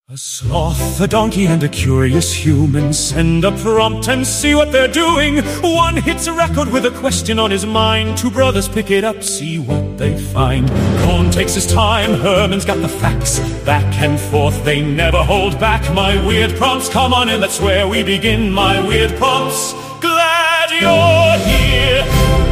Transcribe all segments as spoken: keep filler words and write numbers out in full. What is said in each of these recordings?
A sloth, a donkey, and a curious human send a prompt and see what they're doing. One hits a record with a question on his mind. Two brothers pick it up, see what they find. Cohn takes his time, Herman's got the facts. Back and forth, they never hold back. My weird prompts, come on in, that's where we begin. My weird prompts, glad you're here.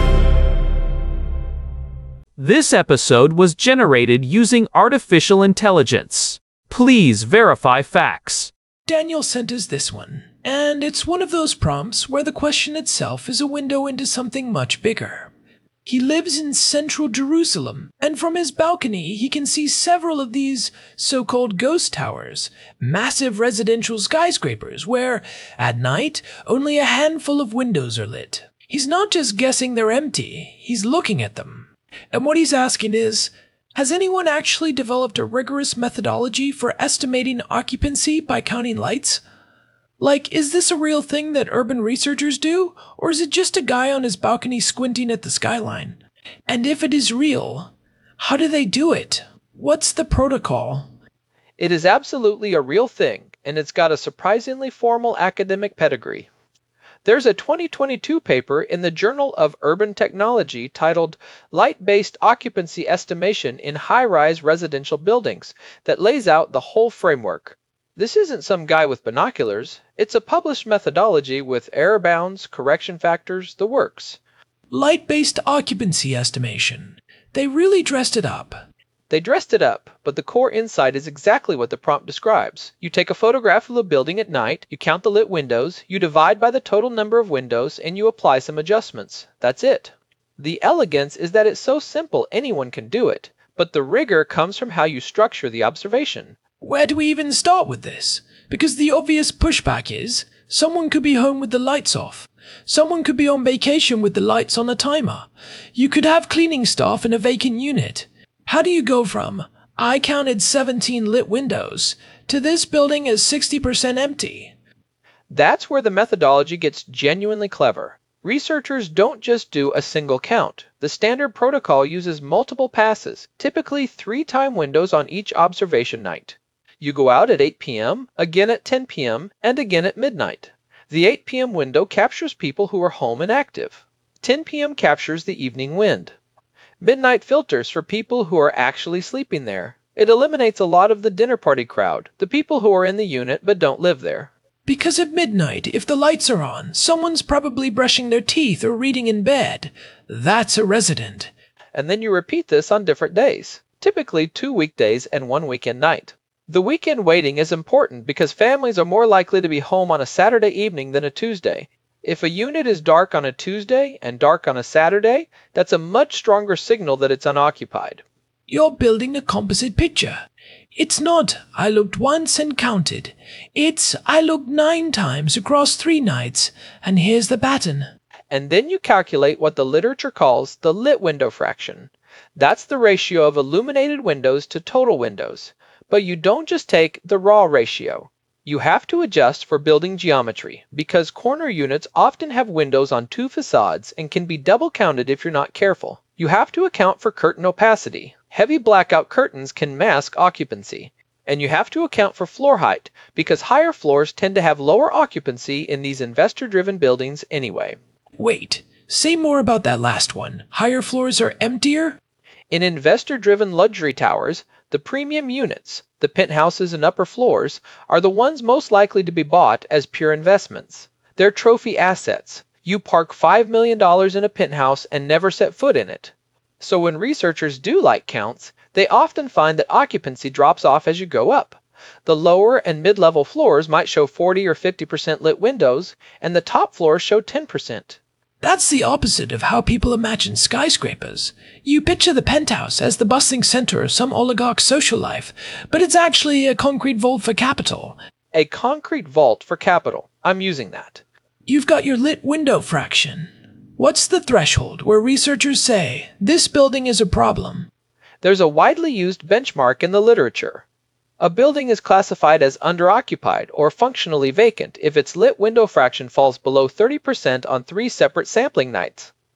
This episode was generated using artificial intelligence. Please verify facts. Daniel sent us this one, and it's one of those prompts where the question itself is a window into something much bigger. He lives in central Jerusalem, and from his balcony he can see several of these so-called ghost towers, massive residential skyscrapers where, at night, only a handful of windows are lit. He's not just guessing they're empty, he's looking at them. And what he's asking is, has anyone actually developed a rigorous methodology for estimating occupancy by counting lights? Like, is this a real thing that urban researchers do, or is it just a guy on his balcony squinting at the skyline? And if it is real, how do they do it? What's the protocol? It is absolutely a real thing, and it's got a surprisingly formal academic pedigree. There's a twenty twenty-two paper in the Journal of Urban Technology titled Light-Based Occupancy Estimation in High-Rise Residential Buildings that lays out the whole framework. This isn't some guy with binoculars. It's a published methodology with error bounds, correction factors, the works. Light-based occupancy estimation. They really dressed it up. They dressed it up, but the core insight is exactly what the prompt describes. You take a photograph of a building at night, you count the lit windows, you divide by the total number of windows, and you apply some adjustments. That's it. The elegance is that it's so simple anyone can do it, but the rigor comes from how you structure the observation. Where do we even start with this? Because the obvious pushback is, someone could be home with the lights off. Someone could be on vacation with the lights on a timer. You could have cleaning staff in a vacant unit. How do you go from, I counted seventeen lit windows, to this building is sixty percent empty? That's where the methodology gets genuinely clever. Researchers don't just do a single count. The standard protocol uses multiple passes, typically three-time windows on each observation night. You go out at eight p m, again at ten p m, and again at midnight. The eight p m window captures people who are home and active. ten p m captures the evening wind. Midnight filters for people who are actually sleeping there. It eliminates a lot of the dinner party crowd, the people who are in the unit but don't live there. Because at midnight, if the lights are on, someone's probably brushing their teeth or reading in bed. That's a resident. And then you repeat this on different days, typically two weekdays and one weekend night. The weekend weighting is important because families are more likely to be home on a Saturday evening than a Tuesday. If a unit is dark on a Tuesday and dark on a Saturday, that's a much stronger signal that it's unoccupied. You're building a composite picture. It's not, I looked once and counted. It's, I looked nine times across three nights, and here's the pattern. And then you calculate what the literature calls the lit window fraction. That's the ratio of illuminated windows to total windows. But you don't just take the raw ratio. You have to adjust for building geometry, because corner units often have windows on two facades and can be double counted if you're not careful. You have to account for curtain opacity. Heavy blackout curtains can mask occupancy. And you have to account for floor height, because higher floors tend to have lower occupancy in these investor-driven buildings anyway. Wait, say more about that last one. Higher floors are emptier? In investor-driven luxury towers, the premium units, the penthouses and upper floors, are the ones most likely to be bought as pure investments. They're trophy assets. You park five million dollars in a penthouse and never set foot in it. So when researchers do light counts, they often find that occupancy drops off as you go up. The lower and mid-level floors might show forty or fifty percent lit windows, and the top floors show ten percent. That's the opposite of how people imagine skyscrapers. You picture the penthouse as the bustling center of some oligarch's social life, but it's actually a concrete vault for capital. A concrete vault for capital. I'm using that. You've got your lit window fraction. What's the threshold where researchers say, this building is a problem? There's a widely used benchmark in the literature. A building is classified as underoccupied or functionally vacant if its lit window fraction falls below thirty percent on three separate sampling nights.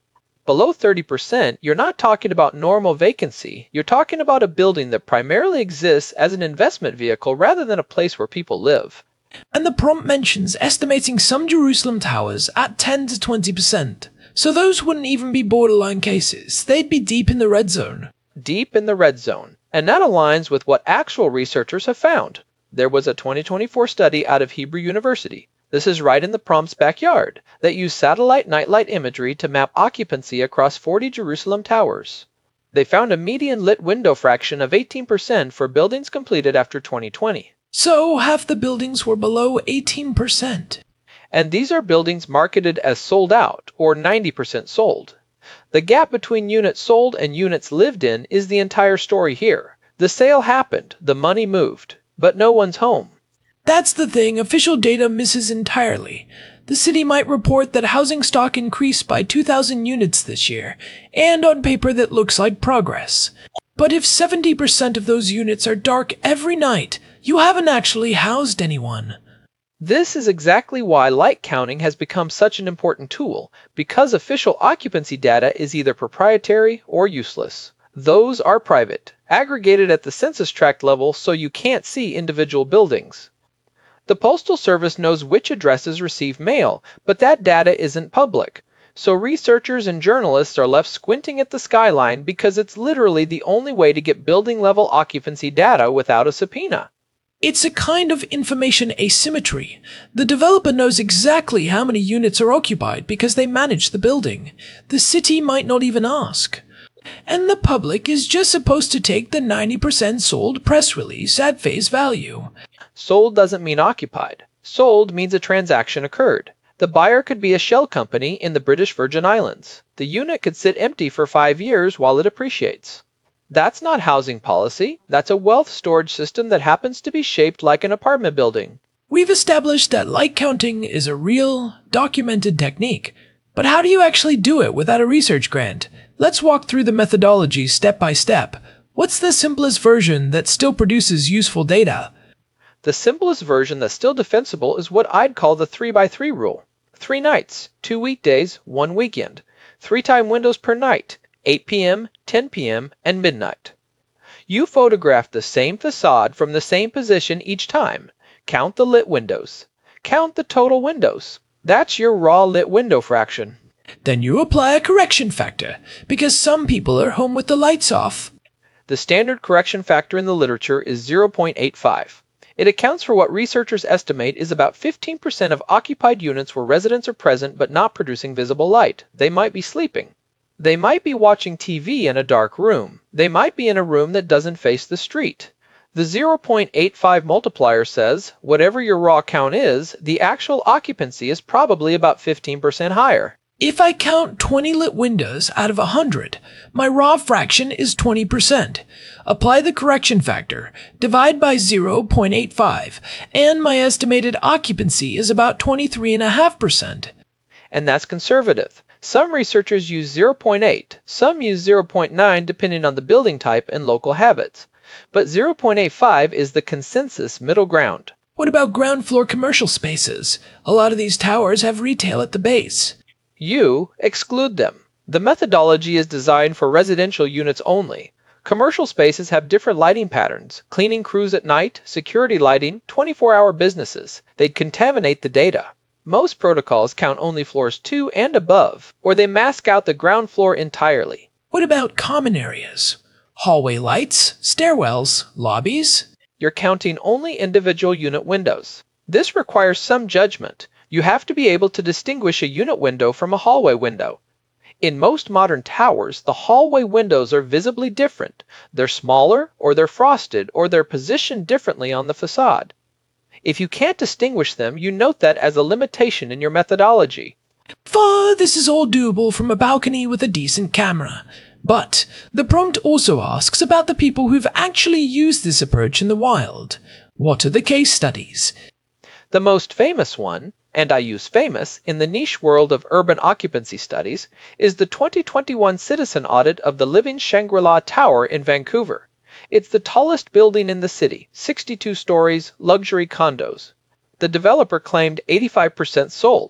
Below thirty percent, you're not talking about normal vacancy, you're talking about a building that primarily exists as an investment vehicle rather than a place where people live. And the prompt mentions estimating some Jerusalem towers at ten to twenty percent. So those wouldn't even be borderline cases, they'd be deep in the red zone. Deep in the red zone. And that aligns with what actual researchers have found. There was a twenty twenty-four study out of Hebrew University. This is right in the prompt's backyard, that used satellite nightlight imagery to map occupancy across forty Jerusalem towers. They found a median lit window fraction of eighteen percent for buildings completed after twenty twenty. So half the buildings were below eighteen percent. And these are buildings marketed as sold out, or ninety percent sold. The gap between units sold and units lived in is the entire story here. The sale happened, the money moved, but no one's home. That's the thing official data misses entirely. The city might report that housing stock increased by two thousand units this year, and on paper that looks like progress. But if seventy percent of those units are dark every night, you haven't actually housed anyone. This is exactly why light counting has become such an important tool, because official occupancy data is either proprietary or useless. Those are private, aggregated at the census tract level so you can't see individual buildings. The Postal Service knows which addresses receive mail, but that data isn't public. So researchers and journalists are left squinting at the skyline because it's literally the only way to get building-level occupancy data without a subpoena. It's a kind of information asymmetry. The developer knows exactly how many units are occupied because they manage the building. The city might not even ask. And the public is just supposed to take the ninety percent sold press release at face value. Sold doesn't mean occupied. Sold means a transaction occurred. The buyer could be a shell company in the British Virgin Islands. The unit could sit empty for five years while it appreciates. That's not housing policy. That's a wealth storage system that happens to be shaped like an apartment building. We've established that light counting is a real, documented technique. But how do you actually do it without a research grant? Let's walk through the methodology step by step. What's the simplest version that still produces useful data? The simplest version that's still defensible is what I'd call the three by three rule. Three nights, two weekdays, one weekend. Three-time windows per night, eight p m, ten p m, and midnight. You photograph the same facade from the same position each time. Count the lit windows. Count the total windows. That's your raw lit window fraction. Then you apply a correction factor, because some people are home with the lights off. The standard correction factor in the literature is zero point eight five. It accounts for what researchers estimate is about fifteen percent of occupied units where residents are present but not producing visible light. They might be sleeping. They might be watching T V in a dark room. They might be in a room that doesn't face the street. The zero point eight five multiplier says, whatever your raw count is, the actual occupancy is probably about fifteen percent higher. If I count twenty lit windows out of one hundred, my raw fraction is twenty percent. Apply the correction factor, divide by zero point eight five, and my estimated occupancy is about twenty-three point five percent. And that's conservative. Some researchers use zero point eight, some use zero point nine depending on the building type and local habits. But zero point eight five is the consensus middle ground. What about ground floor commercial spaces? A lot of these towers have retail at the base. You exclude them. The methodology is designed for residential units only. Commercial spaces have different lighting patterns, cleaning crews at night, security lighting, twenty-four hour businesses. They'd contaminate the data. Most protocols count only floors two and above, or they mask out the ground floor entirely. What about common areas? Hallway lights, stairwells, lobbies? You're counting only individual unit windows. This requires some judgment. You have to be able to distinguish a unit window from a hallway window. In most modern towers, the hallway windows are visibly different. They're smaller, or they're frosted, or they're positioned differently on the facade. If you can't distinguish them, you note that as a limitation in your methodology. Fuh, this is all doable from a balcony with a decent camera. But the prompt also asks about the people who've actually used this approach in the wild. What are the case studies? The most famous one, and I use famous, in the niche world of urban occupancy studies, is the twenty twenty-one citizen audit of the Living Shangri-La Tower in Vancouver. It's the tallest building in the city, sixty-two stories, luxury condos. The developer claimed eighty-five percent sold.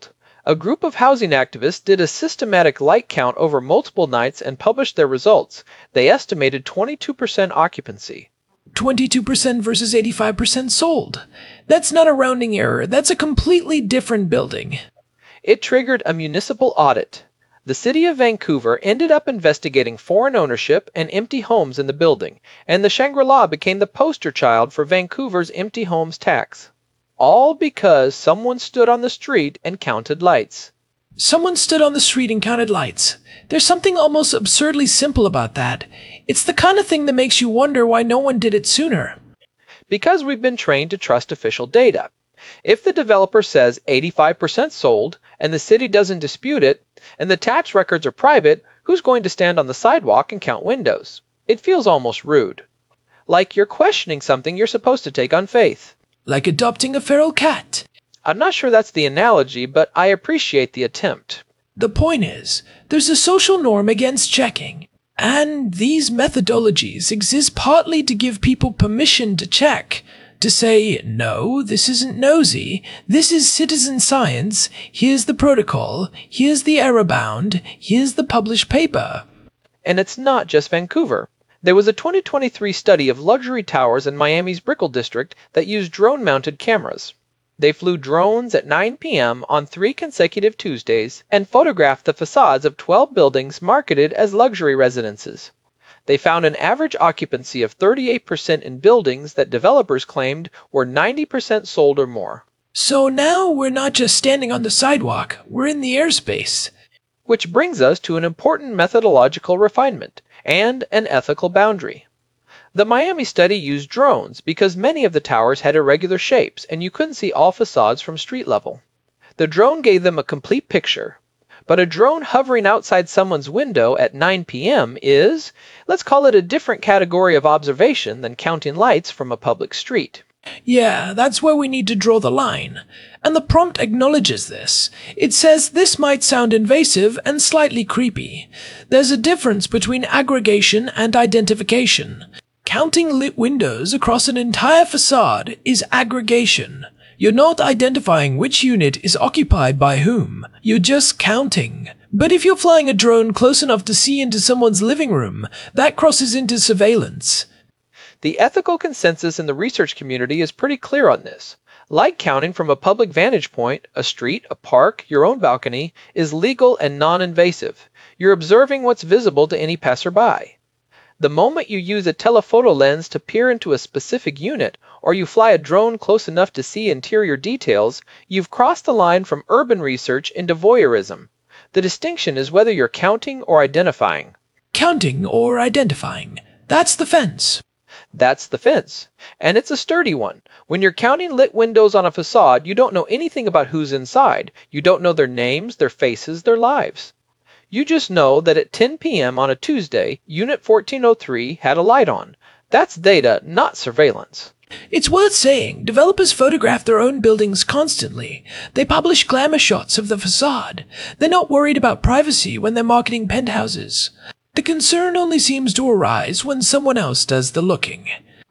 A group of housing activists did a systematic light count over multiple nights and published their results. They estimated twenty-two percent occupancy. twenty-two percent versus eighty-five percent sold. That's not a rounding error. That's a completely different building. It triggered a municipal audit. The city of Vancouver ended up investigating foreign ownership and empty homes in the building, and the Shangri-La became the poster child for Vancouver's empty homes tax. All because someone stood on the street and counted lights. Someone stood on the street and counted lights. There's something almost absurdly simple about that. It's the kind of thing that makes you wonder why no one did it sooner. Because we've been trained to trust official data. If the developer says eighty-five percent sold, and the city doesn't dispute it, and the tax records are private, who's going to stand on the sidewalk and count windows? It feels almost rude. Like you're questioning something you're supposed to take on faith. Like adopting a feral cat. I'm not sure that's the analogy, but I appreciate the attempt. The point is, there's a social norm against checking, and these methodologies exist partly to give people permission to check, to say, no, this isn't nosy, this is citizen science, here's the protocol, here's the error bound, here's the published paper. And it's not just Vancouver. There was a twenty twenty-three study of luxury towers in Miami's Brickell district that used drone-mounted cameras. They flew drones at nine p m on three consecutive Tuesdays and photographed the facades of twelve buildings marketed as luxury residences. They found an average occupancy of thirty-eight percent in buildings that developers claimed were ninety percent sold or more. So now we're not just standing on the sidewalk, we're in the airspace. Which brings us to an important methodological refinement and an ethical boundary. The Miami study used drones because many of the towers had irregular shapes and you couldn't see all facades from street level. The drone gave them a complete picture. But a drone hovering outside someone's window at nine p m is, let's call it a different category of observation than counting lights from a public street. Yeah, that's where we need to draw the line. And the prompt acknowledges this. It says this might sound invasive and slightly creepy. There's a difference between aggregation and identification. Counting lit windows across an entire facade is aggregation. You're not identifying which unit is occupied by whom. You're just counting. But if you're flying a drone close enough to see into someone's living room, that crosses into surveillance. The ethical consensus in the research community is pretty clear on this. Light counting from a public vantage point, a street, a park, your own balcony, is legal and non-invasive. You're observing what's visible to any passerby. The moment you use a telephoto lens to peer into a specific unit, or you fly a drone close enough to see interior details, you've crossed the line from urban research into voyeurism. The distinction is whether you're counting or identifying. Counting or identifying. That's the fence. That's the fence. And it's a sturdy one. When you're counting lit windows on a facade, you don't know anything about who's inside. You don't know their names, their faces, their lives. You just know that at ten p m on a Tuesday, Unit fourteen oh three had a light on. That's data, not surveillance. It's worth saying, developers photograph their own buildings constantly. They publish glamour shots of the facade. They're not worried about privacy when they're marketing penthouses. The concern only seems to arise when someone else does the looking.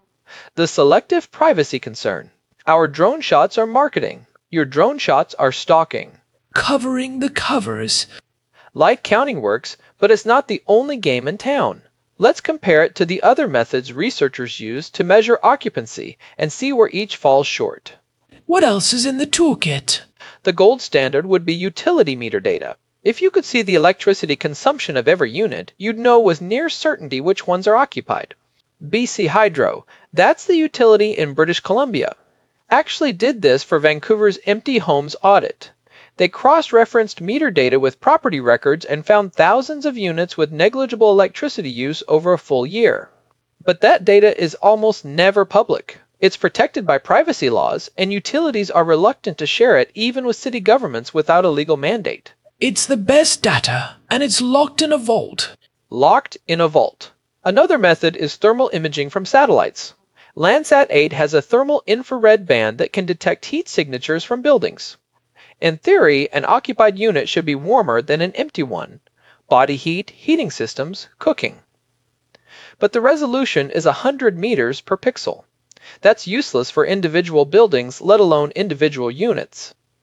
The selective privacy concern. Our drone shots are marketing. Your drone shots are stalking. Covering the covers. Light counting works, but it's not the only game in town. Let's compare it to the other methods researchers use to measure occupancy and see where each falls short. What else is in the toolkit? The gold standard would be utility meter data. If you could see the electricity consumption of every unit, you'd know with near certainty which ones are occupied. B C Hydro, that's the utility in British Columbia, actually did this for Vancouver's empty homes audit. They cross-referenced meter data with property records and found thousands of units with negligible electricity use over a full year. But that data is almost never public. It's protected by privacy laws, and utilities are reluctant to share it even with city governments without a legal mandate. It's the best data, and it's locked in a vault. Locked in a vault. Another method is thermal imaging from satellites. Landsat eight has a thermal infrared band that can detect heat signatures from buildings. In theory, an occupied unit should be warmer than an empty one. Body heat, heating systems, cooking. But the resolution is one hundred meters per pixel. That's useless for individual buildings, let alone individual units.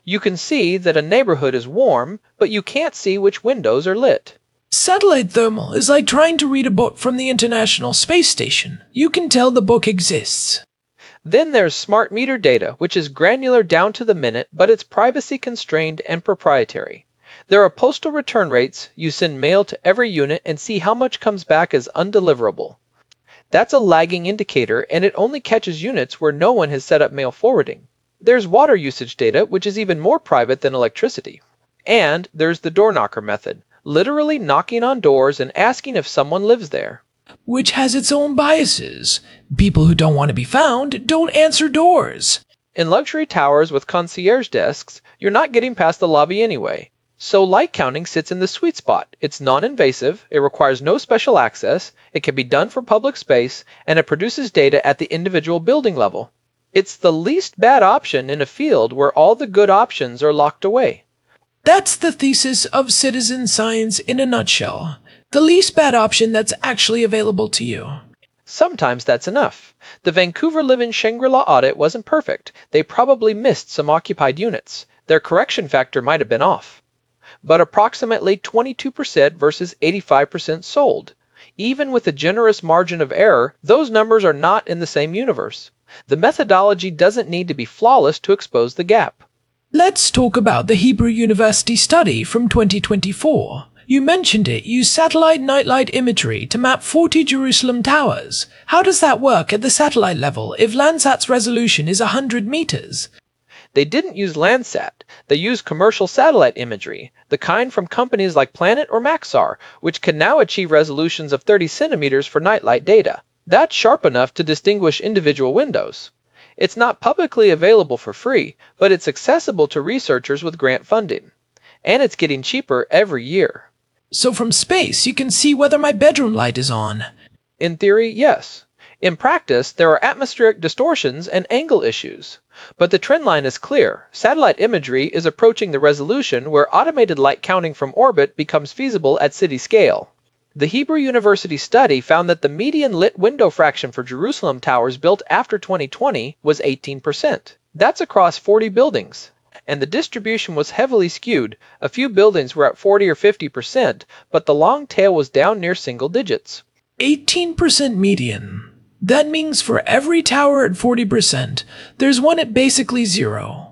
You can see that a neighborhood is warm, but you can't see which windows are lit. Satellite thermal is like trying to read a book from the International Space Station. You can tell the book exists. Then there's smart meter data, which is granular down to the minute, but it's privacy constrained and proprietary. There are postal return rates. You send mail to every unit and see how much comes back as undeliverable. That's a lagging indicator, and it only catches units where no one has set up mail forwarding. There's water usage data, which is even more private than electricity. And there's the door knocker method, literally knocking on doors and asking if someone lives there. Which has its own biases. People who don't want to be found don't answer doors. In luxury towers with concierge desks, you're not getting past the lobby anyway. So light counting sits in the sweet spot. It's non-invasive, it requires no special access, it can be done for public space, and it produces data at the individual building level. It's the least bad option in a field where all the good options are locked away. That's the thesis of citizen science in a nutshell. The least bad option that's actually available to you. Sometimes that's enough. The Vancouver Live-In Shangri-La audit wasn't perfect. They probably missed some occupied units. Their correction factor might have been off. But approximately twenty-two percent versus eighty-five percent sold. Even with a generous margin of error, those numbers are not in the same universe. The methodology doesn't need to be flawless to expose the gap. Let's talk about the Hebrew University study from twenty twenty-four. You mentioned it used satellite nightlight imagery to map forty Jerusalem towers. How does that work at the satellite level if Landsat's resolution is one hundred meters? They didn't use Landsat. They used commercial satellite imagery, the kind from companies like Planet or Maxar, which can now achieve resolutions of thirty centimeters for nightlight data. That's sharp enough to distinguish individual windows. It's not publicly available for free, but it's accessible to researchers with grant funding. And it's getting cheaper every year. So from space, you can see whether my bedroom light is on. In theory, yes. In practice, there are atmospheric distortions and angle issues. But the trend line is clear. Satellite imagery is approaching the resolution where automated light counting from orbit becomes feasible at city scale. The Hebrew University study found that the median lit window fraction for Jerusalem towers built after twenty twenty was eighteen percent. That's across forty buildings. And the distribution was heavily skewed. A few buildings were at forty or fifty percent, but the long tail was down near single digits. eighteen percent median. That means for every tower at forty percent, there's one at basically zero.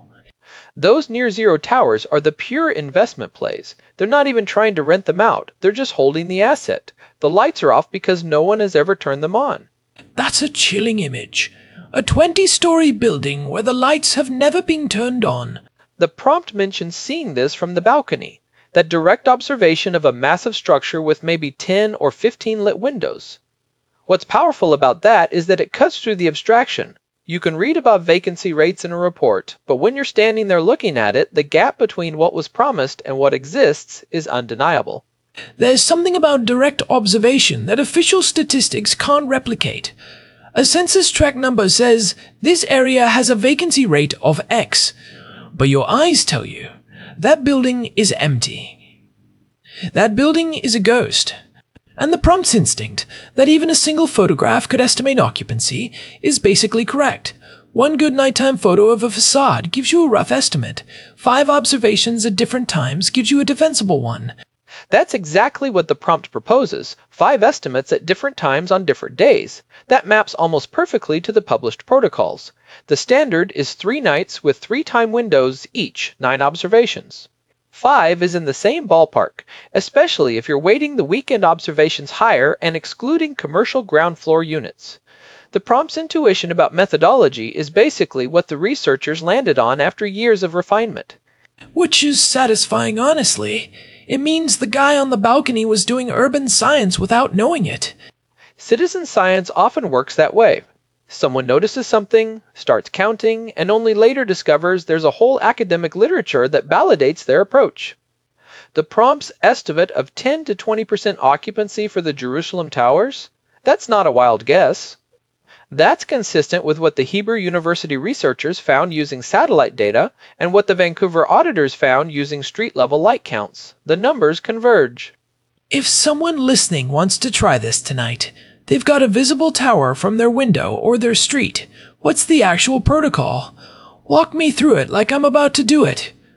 Those near-zero towers are the pure investment plays. They're not even trying to rent them out. They're just holding the asset. The lights are off because no one has ever turned them on. That's a chilling image. A twenty-story building where the lights have never been turned on. The prompt mentions seeing this from the balcony. That direct observation of a massive structure with maybe ten or fifteen lit windows. What's powerful about that is that it cuts through the abstraction. You can read about vacancy rates in a report, but when you're standing there looking at it, the gap between what was promised and what exists is undeniable. There's something about direct observation that official statistics can't replicate. A census tract number says this area has a vacancy rate of X, but your eyes tell you that building is empty. That building is a ghost. And the prompt's instinct that even a single photograph could estimate occupancy is basically correct. One good nighttime photo of a facade gives you a rough estimate. Five observations at different times gives you a defensible one. That's exactly what the prompt proposes. Five estimates at different times on different days. That maps almost perfectly to the published protocols. The standard is three nights with three time windows each, nine observations. Five is in the same ballpark, especially if you're weighting the weekend observations higher and excluding commercial ground floor units. The prompt's intuition about methodology is basically what the researchers landed on after years of refinement. Which is satisfying, honestly. It means the guy on the balcony was doing urban science without knowing it. Citizen science often works that way. Someone notices something, starts counting, and only later discovers there's a whole academic literature that validates their approach. The prompt's estimate of ten to twenty percent occupancy for the Jerusalem towers? That's not a wild guess. That's consistent with what the Hebrew University researchers found using satellite data and what the Vancouver auditors found using street-level light counts. The numbers converge. If someone listening wants to try this tonight, they've got a visible tower from their window or their street. What's the actual protocol? Walk me through it like I'm about to do it.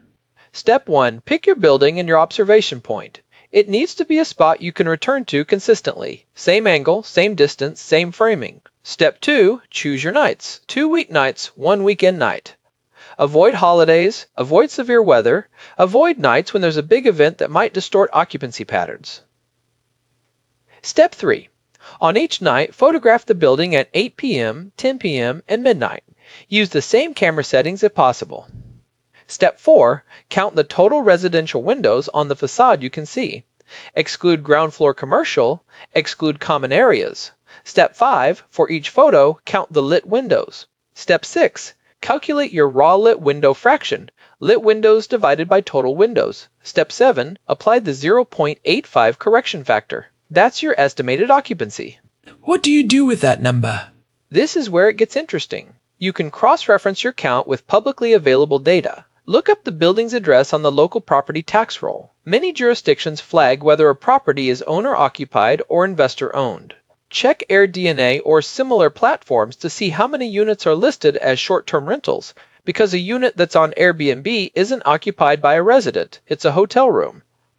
Step one. Pick your building and your observation point. It needs to be a spot you can return to consistently. Same angle, same distance, same framing. Step two. Choose your nights. Two weeknights, one weekend night. Avoid holidays, avoid severe weather, avoid nights when there's a big event that might distort occupancy patterns. Step three. On each night, photograph the building at eight p m, ten p m, and midnight. Use the same camera settings if possible. Step four. Count the total residential windows on the facade you can see. Exclude ground floor commercial, exclude common areas. Step five. For each photo, count the lit windows. Step six. Calculate your raw lit window fraction, lit windows divided by total windows. Step seven. Apply the zero point eight five correction factor. That's your estimated occupancy. What do you do with that number? This is where it gets interesting. You can cross-reference your count with publicly available data. Look up the building's address on the local property tax roll. Many jurisdictions flag whether a property is owner-occupied or investor-owned. Check AirDNA or similar platforms to see how many units are listed as short-term rentals, because a unit that's on Airbnb isn't occupied by a resident, it's a hotel room.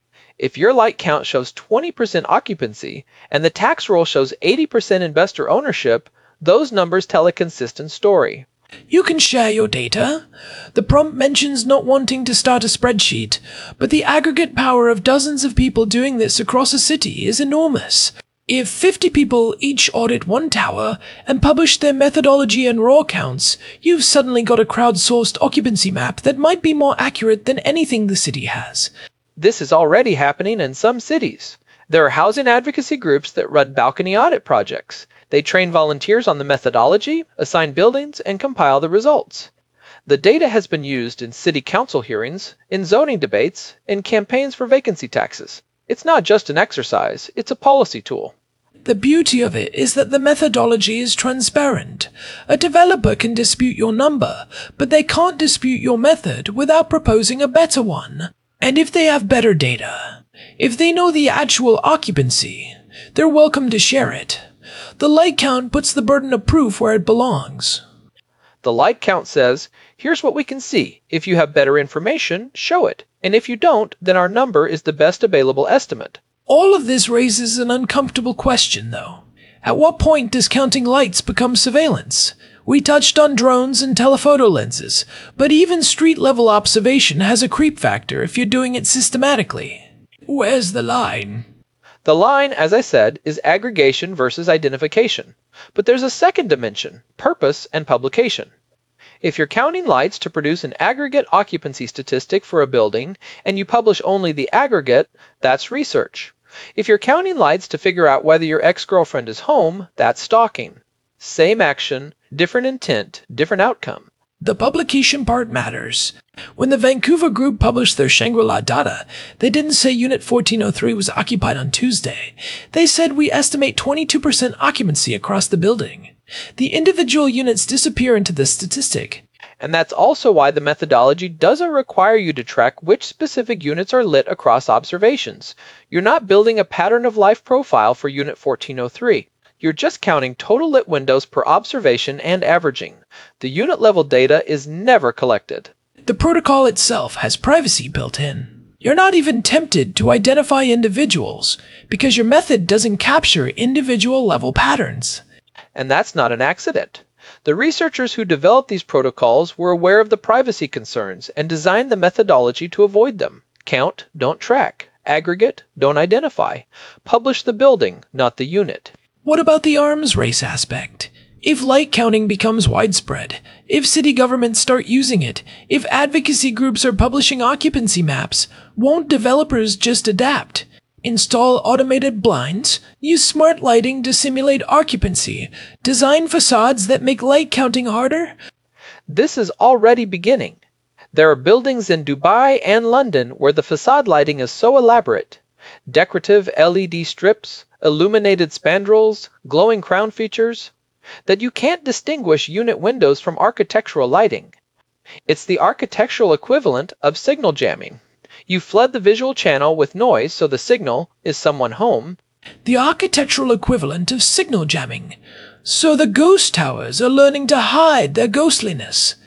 If your light count shows twenty percent occupancy and the tax roll shows eighty percent investor ownership, those numbers tell a consistent story. You can share your data. The prompt mentions not wanting to start a spreadsheet, but the aggregate power of dozens of people doing this across a city is enormous. If fifty people each audit one tower and publish their methodology and raw counts, you've suddenly got a crowdsourced occupancy map that might be more accurate than anything the city has. This is already happening in some cities. There are housing advocacy groups that run balcony audit projects. They train volunteers on the methodology, assign buildings, and compile the results. The data has been used in city council hearings, in zoning debates, in campaigns for vacancy taxes. It's not just an exercise, it's a policy tool. The beauty of it is that the methodology is transparent. A developer can dispute your number, but they can't dispute your method without proposing a better one. And if they have better data, if they know the actual occupancy, they're welcome to share it. The light count puts the burden of proof where it belongs. The light count says, here's what we can see. If you have better information, show it. And if you don't, then our number is the best available estimate. All of this raises an uncomfortable question, though. At what point does counting lights become surveillance? We touched on drones and telephoto lenses, but even street-level observation has a creep factor if you're doing it systematically. Where's the line? The line, as I said, is aggregation versus identification. But there's a second dimension, purpose and publication. If you're counting lights to produce an aggregate occupancy statistic for a building, and you publish only the aggregate, that's research. If you're counting lights to figure out whether your ex-girlfriend is home, that's stalking. Same action, different intent, different outcome. The publication part matters. When the Vancouver group published their Shangri-La data, they didn't say Unit fourteen oh three was occupied on Tuesday. They said we estimate twenty-two percent occupancy across the building. The individual units disappear into the statistic. And that's also why the methodology doesn't require you to track which specific units are lit across observations. You're not building a pattern of life profile for Unit fourteen oh three. You're just counting total lit windows per observation and averaging. The unit level data is never collected. The protocol itself has privacy built in. You're not even tempted to identify individuals because your method doesn't capture individual level patterns. And that's not an accident. The researchers who developed these protocols were aware of the privacy concerns and designed the methodology to avoid them. Count, don't track. Aggregate, don't identify. Publish the building, not the unit. What about the arms race aspect? If light counting becomes widespread, if city governments start using it, if advocacy groups are publishing occupancy maps, won't developers just adapt? Install automated blinds, use smart lighting to simulate occupancy, design facades that make light counting harder? This is already beginning. There are buildings in Dubai and London where the facade lighting is so elaborate. Decorative L E D strips, illuminated spandrels, glowing crown features, that you can't distinguish unit windows from architectural lighting. It's the architectural equivalent of signal jamming. You flood the visual channel with noise so the signal is someone home. The architectural equivalent of signal jamming. So the ghost towers are learning to hide their ghostliness.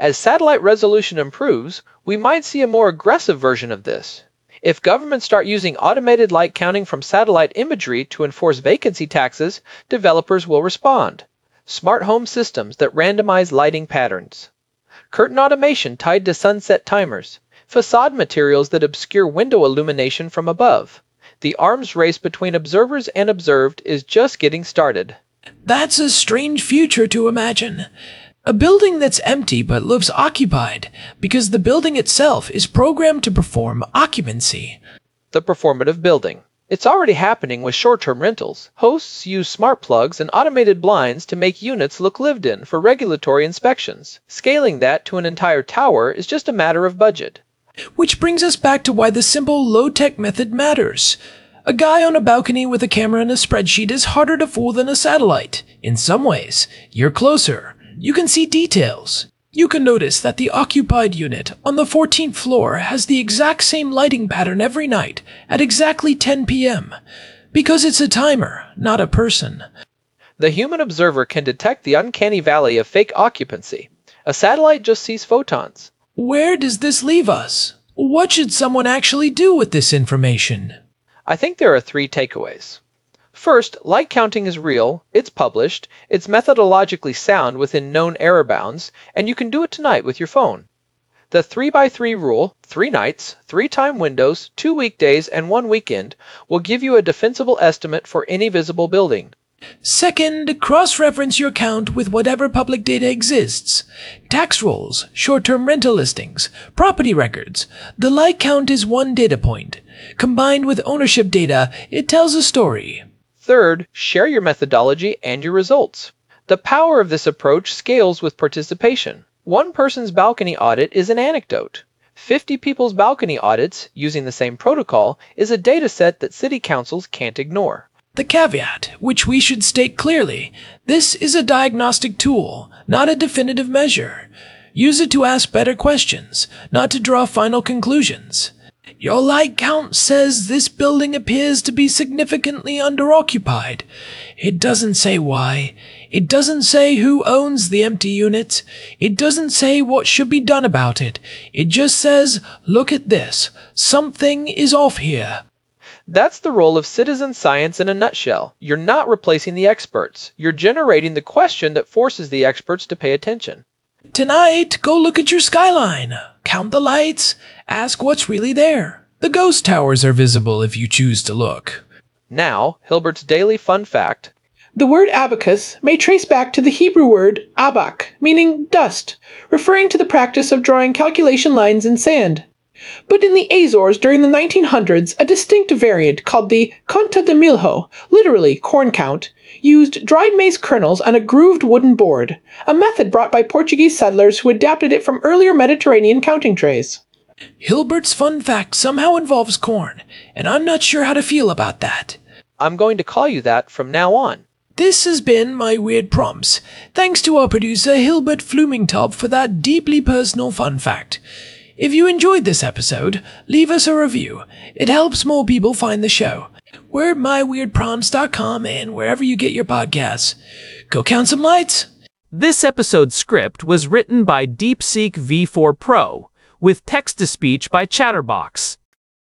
As satellite resolution improves, we might see a more aggressive version of this. If governments start using automated light counting from satellite imagery to enforce vacancy taxes, developers will respond. Smart home systems that randomize lighting patterns. Curtain automation tied to sunset timers. Facade materials that obscure window illumination from above. The arms race between observers and observed is just getting started. That's a strange future to imagine. A building that's empty but looks occupied because the building itself is programmed to perform occupancy. The performative building. It's already happening with short-term rentals. Hosts use smart plugs and automated blinds to make units look lived in for regulatory inspections. Scaling that to an entire tower is just a matter of budget. Which brings us back to why the simple low-tech method matters. A guy on a balcony with a camera and a spreadsheet is harder to fool than a satellite. In some ways, you're closer. You can see details. You can notice that the occupied unit on the fourteenth floor has the exact same lighting pattern every night at exactly ten p m Because it's a timer, not a person. The human observer can detect the uncanny valley of fake occupancy. A satellite just sees photons. Where does this leave us? What should someone actually do with this information? I think there are three takeaways. First, light counting is real, it's published, it's methodologically sound within known error bounds, and you can do it tonight with your phone. The three by three rule, three nights, three time windows, two weekdays, and one weekend, will give you a defensible estimate for any visible building. Second, cross-reference your count with whatever public data exists. Tax rolls, short-term rental listings, property records. The light count is one data point. Combined with ownership data, it tells a story. Third, share your methodology and your results. The power of this approach scales with participation. One person's balcony audit is an anecdote. fifty people's balcony audits, using the same protocol, is a data set that city councils can't ignore. The caveat, which we should state clearly, this is a diagnostic tool, not a definitive measure. Use it to ask better questions, not to draw final conclusions. Your light count says this building appears to be significantly underoccupied. It doesn't say why. It doesn't say who owns the empty unit. It doesn't say what should be done about it. It just says, look at this. Something is off here. That's the role of citizen science in a nutshell. You're not replacing the experts. You're generating the question that forces the experts to pay attention. Tonight, go look at your skyline. Count the lights. Ask what's really there. The ghost towers are visible if you choose to look. Now, Hilbert's daily fun fact. The word abacus may trace back to the Hebrew word abak, meaning dust, referring to the practice of drawing calculation lines in sand. But in the Azores during the nineteen hundreds, a distinct variant called the conta de milho, literally corn count, used dried maize kernels on a grooved wooden board, a method brought by Portuguese settlers who adapted it from earlier Mediterranean counting trays. Hilbert's fun fact somehow involves corn, and I'm not sure how to feel about that. I'm going to call you that from now on. This has been My Weird Prompts. Thanks to our producer Hilbert Flumingtop for that deeply personal fun fact. If you enjoyed this episode, leave us a review. It helps more people find the show. We're at my weird prompts dot com and wherever you get your podcasts. Go count some lights. This episode's script was written by DeepSeek V four Pro, with text-to-speech by Chatterbox.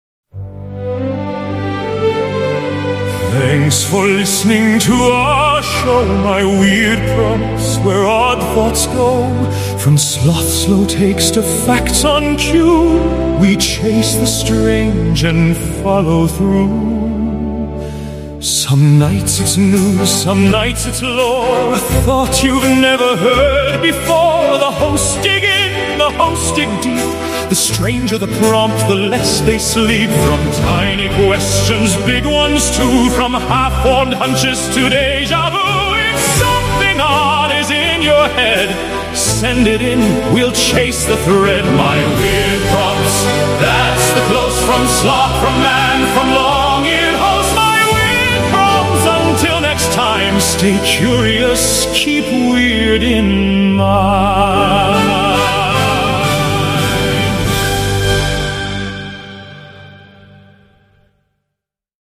Thanks for listening to our show, My Weird Prompts, where odd thoughts go. From sloth slow takes to facts on cue, we chase the strange and follow through. Some nights it's news, some nights it's lore, a thought you've never heard before. The hosts dig in, the hosts dig deep. The stranger the prompt, the less they sleep. From tiny questions, big ones too, from half-formed hunches to deja vu. If something odd is in your head, send it in, we'll chase the thread. My Weird Prompts, that's the close from sloth, from man, from long-eared host. My Weird Prompts, until next time, stay curious, keep weird in mind.